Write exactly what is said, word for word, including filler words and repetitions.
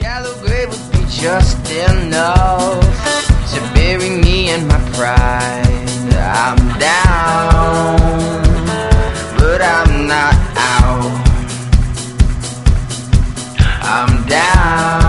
shallow grave would be just enough to bury me and my pride. I'm down, but I'm not out. I'm down.